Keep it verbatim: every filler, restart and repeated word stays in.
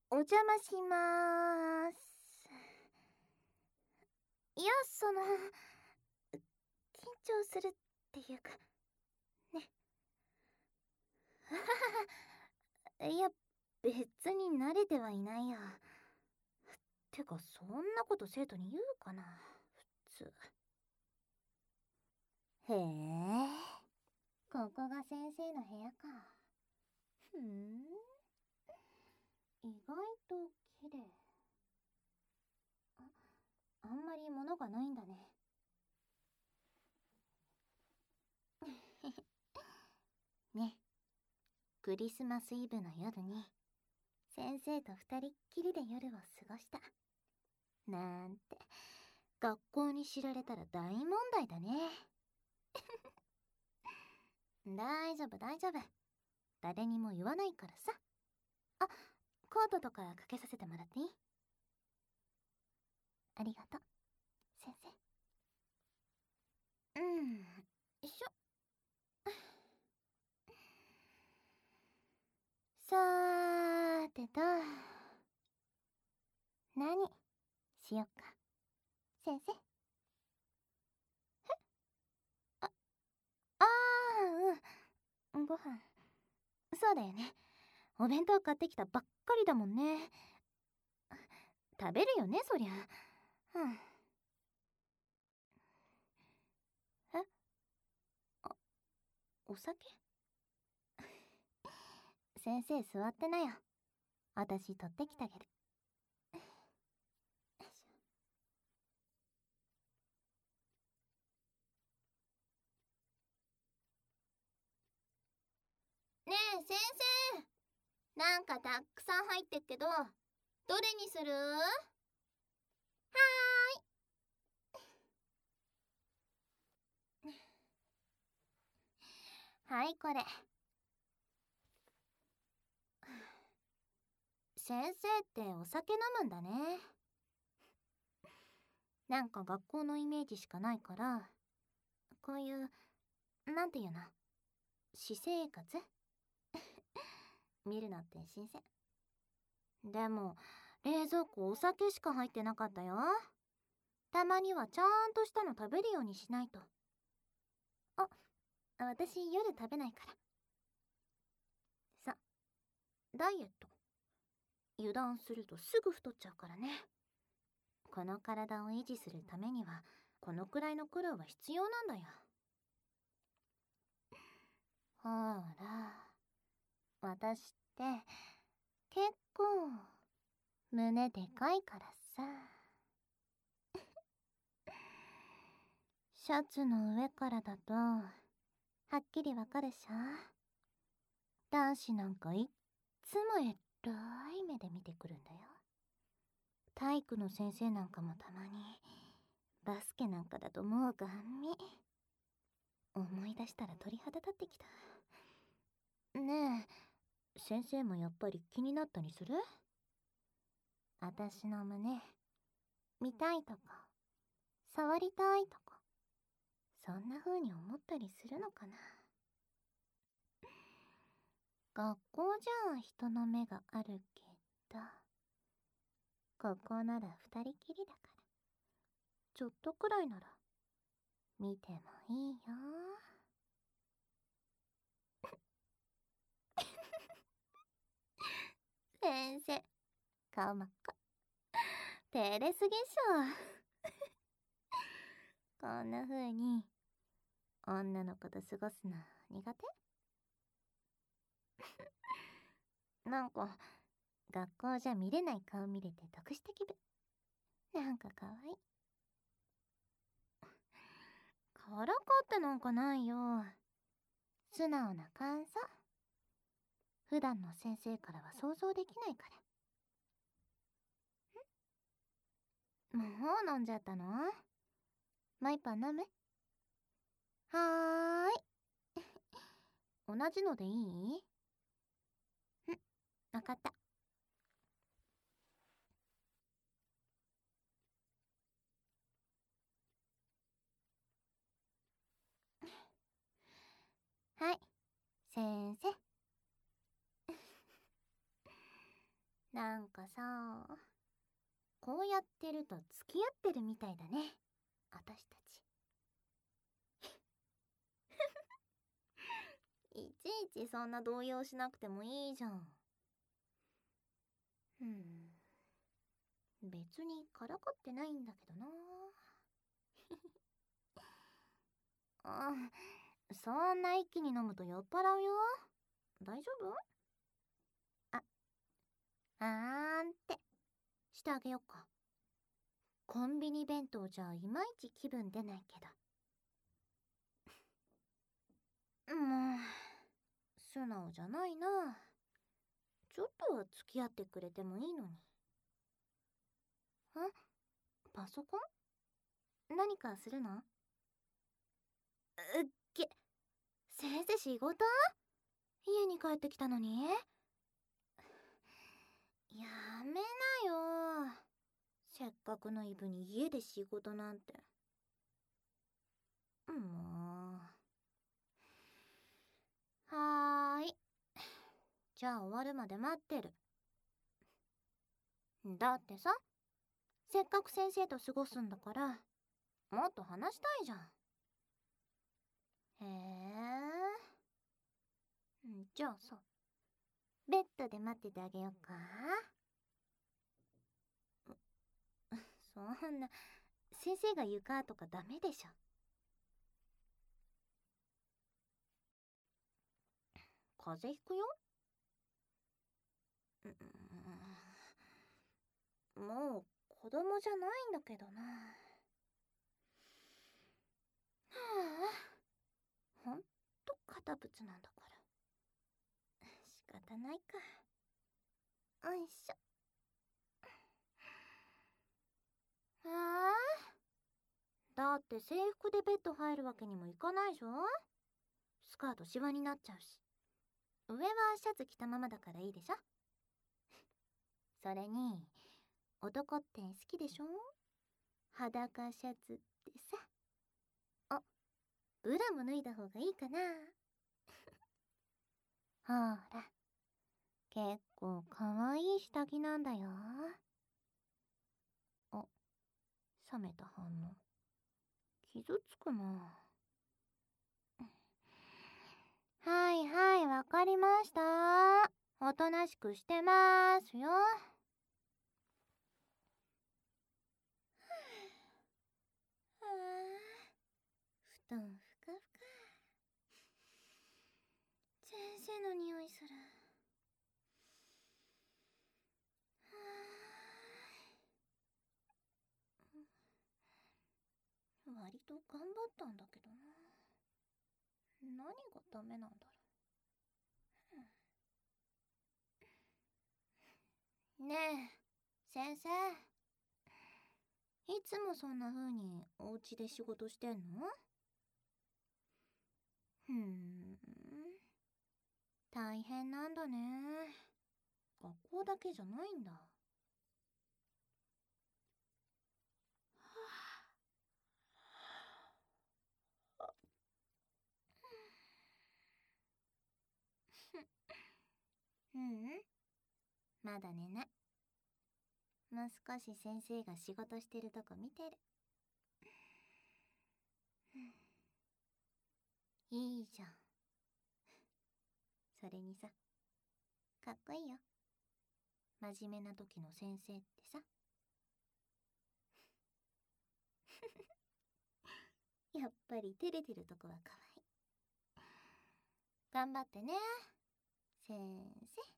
お邪魔しまーす。いや、その、緊張するっていうか、ね。いや、別に慣れてはいないよ。てか、そんなこと生徒に言うかな、普通。へえ、ここが先生の部屋か。ふん、意外と綺麗。あ、あんまり物がないんだね。ね、クリスマスイブの夜に先生と二人っきりで夜を過ごしたなんて学校に知られたら大問題だね。大丈夫大丈夫、誰にも言わないからさ。あ、コートとかかけさせてもらっていい？ありがとう先生。うんよいしょ。さーてと、何しよっか先生。ああー、うん、ご飯。そうだよね、お弁当買ってきたばっかりだもんね。食べるよねそりゃ。うん。え、あ、お酒？先生座ってなよ、私取ってきてあげる。ねえ先生、なんかたくさん入ってっけど、どれにする？はーい。はいこれ。先生ってお酒飲むんだね。なんか学校のイメージしかないから、こういうなんていうの、私生活見るのって新鮮。でも冷蔵庫お酒しか入ってなかったよ。たまにはちゃんとしたの食べるようにしないと。あ、私夜食べないから。さ、ダイエット。油断するとすぐ太っちゃうからね。この体を維持するためにはこのくらいの苦労は必要なんだよ。ほら、私って結構胸でかいからさ。シャツの上からだとはっきりわかるしょ。男子なんかいっつもえらい目で見てくるんだよ。体育の先生なんかもたまにバスケなんかだともうガン見。思い出したら鳥肌立ってきた。ねえ、先生もやっぱり気になったりする？私の胸見たいとか触りたいとか、そんな風に思ったりするのかな。学校じゃ人の目があるけど、ここなら二人きりだから、ちょっとくらいなら見てもいいよ。先生、顔真っ赤。照れすぎっしょ。こんな風に女の子と過ごすの苦手？なんか学校じゃ見れない顔見れて得した気分。なんかかわいい。からかってなんかないよ。素直な感想。普段の先生からは想像できないから。もう飲んじゃったの？もう一本飲む？はーい。同じのでいい？ん、わかった。はい、先生。 なんかさ、こうやってると付き合ってるみたいだね、私たち。いちいちそんな動揺しなくてもいいじゃん。うん。別にからかってないんだけどな。あ、そんな一気に飲むと酔っ払うよ。大丈夫？あ、あーんってしてあげよっか。コンビニ弁当じゃいまいち気分出ないけど。もう素直じゃないな。ちょっとは付き合ってくれてもいいのに。ん？パソコン？何かするの？うっげ、先生仕事？家に帰ってきたのに？やめなよ。せっかくのイブに家で仕事なんて。もう。はーい。じゃあ終わるまで待ってる。だってさ、せっかく先生と過ごすんだから、もっと話したいじゃん。へえ。じゃあさ、ベッドで待っててあげようか。そんな、先生が床とかダメでしょ。風邪ひくよ。うもう子供じゃないんだけどな。はあ、ほんと堅物なんだから。仕方ないか。おいしょ。ああ、だって制服でベッド入るわけにもいかないじゃん。スカートシワになっちゃうし。上はシャツ着たままだからいいでしょ。それに男って好きでしょ、裸シャツってさ。あ、ブラも脱いだ方がいいかな。ほら、結構かわいい下着なんだよ。あ、冷めた反応。傷つくな。はいはい、わかりました。おとなしくしてますよ。ああ、布団ふかふか。先生の匂いする。割と頑張ったんだけどな。何がダメなんだろう。ねえ、先生。いつもそんな風にお家で仕事してんの？ふーん。大変なんだね。学校だけじゃないんだ。ううん、まだ寝ない。もう少し先生が仕事してるとこ見てる。いいじゃん。それにさ、かっこいいよ。真面目な時の先生ってさ。やっぱり照れてるとこは可愛い。頑張ってね、先生。